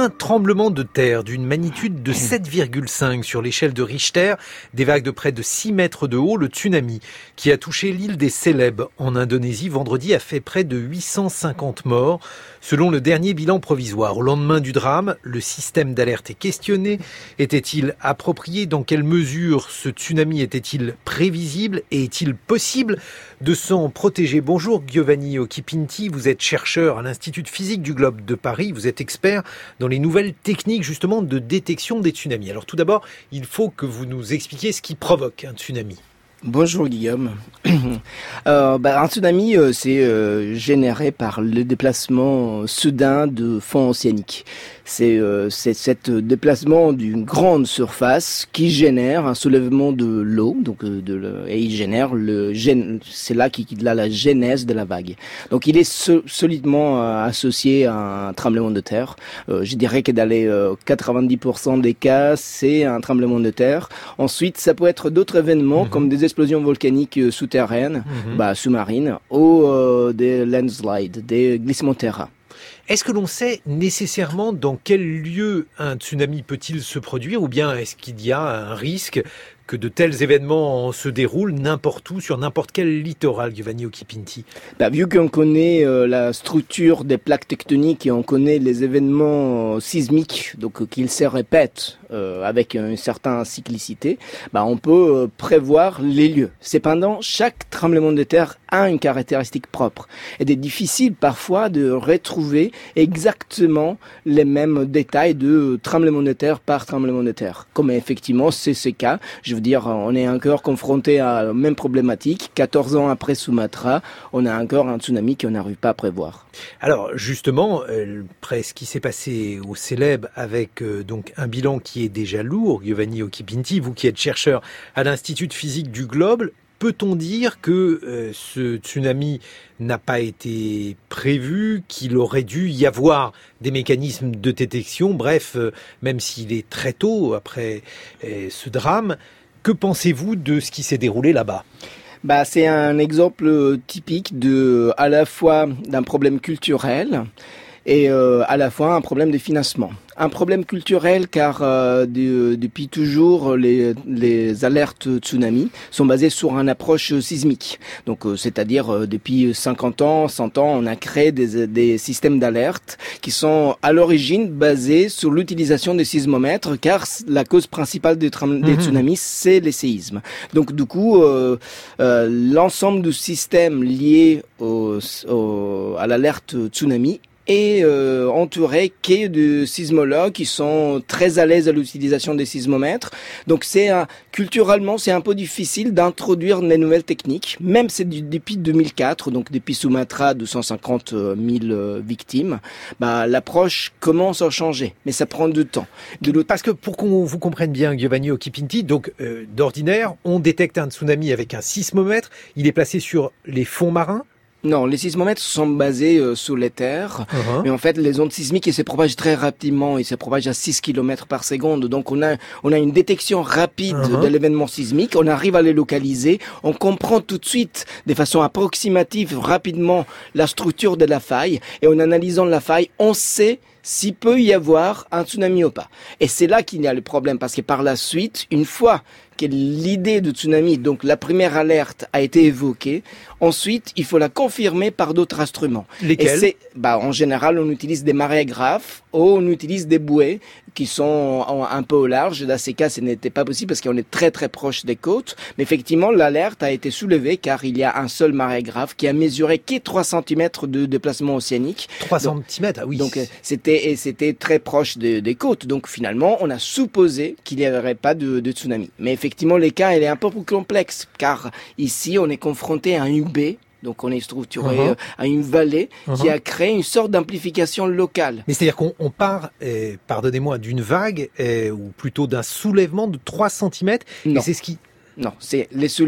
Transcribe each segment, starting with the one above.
Un tremblement de terre d'une magnitude de 7,5 sur l'échelle de Richter, des vagues de près de 6 mètres de haut, le tsunami, qui a touché l'île des Célèbes en Indonésie vendredi, a fait près de 850 morts, selon le dernier bilan provisoire. Au lendemain du drame, le système d'alerte est questionné. Était-il approprié? Dans quelle mesure ce tsunami était-il prévisible? Et est-il possible de s'en protéger? Bonjour Giovanni Occhipinti, vous êtes chercheur à l'Institut de physique du globe de Paris, vous êtes expert dans les nouvelles techniques justement de détection des tsunamis. Alors tout d'abord, il faut que vous nous expliquiez ce qui provoque un tsunami. Bonjour Guillaume. Un tsunami, c'est généré par le déplacement soudain de fonds océaniques. C'est cet déplacement d'une grande surface qui génère un soulèvement de l'eau, et il génère c'est là qu'il a la genèse de la vague. Donc il est solidement associé à un tremblement de terre. Je dirais que dans les 90% des cas, c'est un tremblement de terre. Ensuite, ça peut être d'autres événements comme des explosions volcaniques souterraines, sous-marines, ou des landslides, des glissements de terrain. Est-ce que l'on sait nécessairement dans quel lieu un tsunami peut-il se produire, ou bien est-ce qu'il y a un risque que de tels événements se déroulent n'importe où, sur n'importe quel littoral, Giovanni Occhipinti? Vu qu'on connaît la structure des plaques tectoniques et on connaît les événements sismiques, donc qu'ils se répètent avec une certaine cyclicité, on peut prévoir les lieux. Cependant, chaque tremblement de terre a une caractéristique propre. Et il est difficile parfois de retrouver exactement les mêmes détails de tremblement de terre par tremblement de terre. Comme effectivement c'est ce cas. Je veux dire, on est encore confronté à la même problématique. 14 ans après Sumatra, on a encore un tsunami qu'on n'arrive pas à prévoir. Alors justement, après ce qui s'est passé aux Célèbes avec donc un bilan qui est déjà lourd, Giovanni Occhipinti, vous qui êtes chercheur à l'Institut de physique du globe, peut-on dire que ce tsunami n'a pas été prévu, qu'il aurait dû y avoir des mécanismes de détection? Bref, même s'il est très tôt après ce drame, que pensez-vous de ce qui s'est déroulé là-bas? C'est un exemple typique à la fois d'un problème culturel et à la fois un problème de financement. Un problème culturel car depuis toujours les alertes tsunami sont basées sur une approche sismique. Donc c'est-à-dire depuis 50 ans, 100 ans, on a créé des systèmes d'alerte qui sont à l'origine basés sur l'utilisation des sismomètres car la cause principale des tsunamis c'est les séismes. Donc du coup l'ensemble du système lié à l'alerte tsunami et entouré de sismologues qui sont très à l'aise à l'utilisation des sismomètres. Donc culturellement, c'est un peu difficile d'introduire des nouvelles techniques, même c'est depuis 2004, donc depuis Sumatra, 250 000 victimes, l'approche commence à changer, mais ça prend du temps. Parce que pour qu'on vous comprenne bien, Giovanni Occhipinti, donc d'ordinaire, on détecte un tsunami avec un sismomètre, il est placé sur les fonds marins. Non, les sismomètres sont basés sous les terres, mais en fait, les ondes sismiques, elles se propagent très rapidement, ils se propagent à 6 km par seconde, donc on a une détection rapide de l'événement sismique, on arrive à les localiser, on comprend tout de suite, de façon approximative, rapidement, la structure de la faille, et en analysant la faille, on sait s'il peut y avoir un tsunami ou pas. Et c'est là qu'il y a le problème, parce que par la suite, une fois que l'idée de tsunami, donc la première alerte a été évoquée, ensuite, il faut la confirmer par d'autres instruments. Lesquels? En général, on utilise des marégraphes ou on utilise des bouées qui sont un peu au large. Dans ces cas, ce n'était pas possible parce qu'on est très très proche des côtes. Mais effectivement, l'alerte a été soulevée car il y a un seul marégraphe qui a mesuré que 3 cm de déplacement océanique. 3 cm, ah oui. Donc c'était très proche des côtes. Donc finalement, on a supposé qu'il n'y aurait pas de tsunami. Mais effectivement, les cas, il est un peu plus complexe car ici, on est confronté à une baie. Donc on est structuré à une vallée qui a créé une sorte d'amplification locale. Mais c'est-à-dire qu'on part, pardonnez-moi, d'une vague, ou plutôt d'un soulèvement de 3 cm. Non. Et c'est ce qui... Non, c'est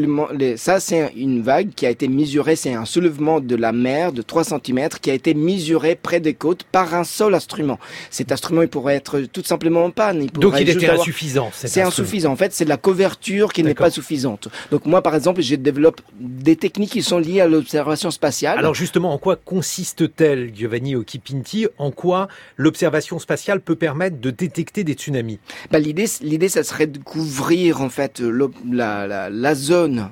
ça c'est une vague qui a été mesurée, c'est un soulèvement de la mer de 3 cm qui a été mesuré près des côtes par un seul instrument. Cet instrument, il pourrait être tout simplement en panne. Donc il était insuffisant. C'est insuffisant. En fait, c'est la couverture qui n'est pas suffisante. Donc moi, par exemple, je développe des techniques qui sont liées à l'observation spatiale. Alors justement, en quoi consiste-t-elle, Giovanni Occhipinti? En quoi l'observation spatiale peut permettre de détecter des tsunamis? L'idée, ça serait de couvrir en fait la zone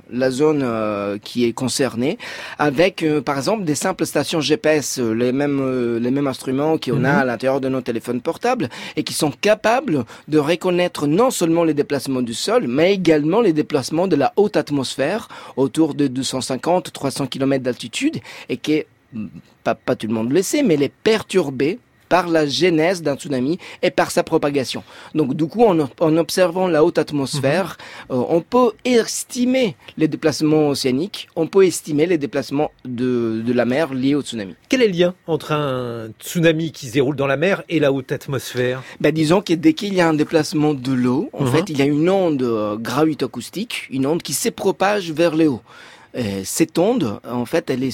qui est concernée avec, par exemple, des simples stations GPS, les mêmes instruments qu'on a à l'intérieur de nos téléphones portables et qui sont capables de reconnaître non seulement les déplacements du sol, mais également les déplacements de la haute atmosphère autour de 250-300 km d'altitude et qui est, pas tout le monde le sait, mais les perturber par la genèse d'un tsunami et par sa propagation. Donc du coup, en observant la haute atmosphère, on peut estimer les déplacements océaniques, on peut estimer les déplacements de la mer liés au tsunami. Quel est le lien entre un tsunami qui se déroule dans la mer et la haute atmosphère? Disons que dès qu'il y a un déplacement de l'eau, en fait, il y a une onde gravito-acoustique, une onde qui se propage vers le haut. Cette onde, en fait, elle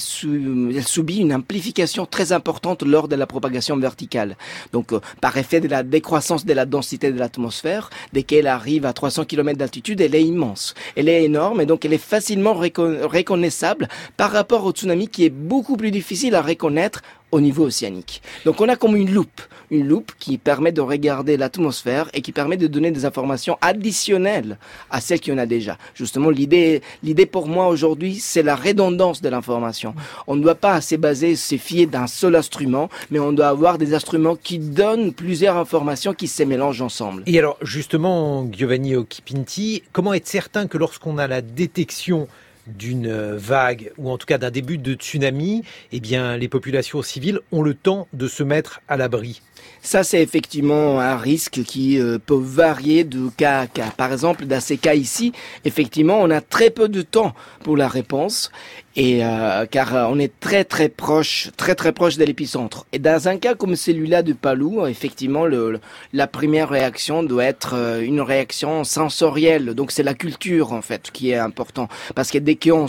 subit une amplification très importante lors de la propagation verticale. Donc, par effet de la décroissance de la densité de l'atmosphère, dès qu'elle arrive à 300 km d'altitude, elle est immense. Elle est énorme et donc elle est facilement reconnaissable par rapport au tsunami qui est beaucoup plus difficile à reconnaître au niveau océanique. Donc on a comme une loupe qui permet de regarder l'atmosphère et qui permet de donner des informations additionnelles à celles qu'il y en a déjà. Justement, l'idée pour moi aujourd'hui, c'est la redondance de l'information. On ne doit pas se fier d'un seul instrument, mais on doit avoir des instruments qui donnent plusieurs informations qui se mélangent ensemble. Et alors justement, Giovanni Occhipinti, comment être certain que lorsqu'on a la détection d'une vague, ou en tout cas d'un début de tsunami, eh bien, les populations civiles ont le temps de se mettre à l'abri? Ça, c'est effectivement un risque qui peut varier de cas à cas. Par exemple, dans ces cas ici, effectivement, on a très peu de temps pour la réponse, et car on est très proche de l'épicentre. Et dans un cas comme celui-là de Palu, effectivement, la première réaction doit être une réaction sensorielle. Donc c'est la culture en fait qui est important, parce que dès qu'on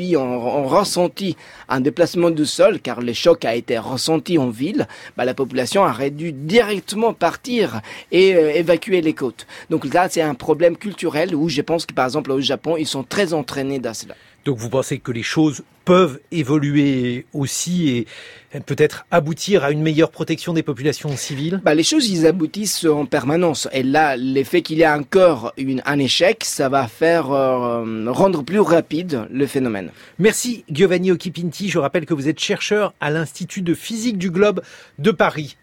on ressentit un déplacement du sol, car le choc a été ressenti en ville, la population aurait dû directement partir et évacuer les côtes. Donc là, c'est un problème culturel où je pense que par exemple au Japon, ils sont très entraînés dans cela. Donc vous pensez que les choses peuvent évoluer aussi et peut-être aboutir à une meilleure protection des populations civiles? Les choses, ils aboutissent en permanence. Et là, l'effet qu'il y a encore un échec, ça va faire rendre plus rapide le phénomène. Merci Giovanni Occhipinti. Je rappelle que vous êtes chercheur à l'Institut de physique du globe de Paris.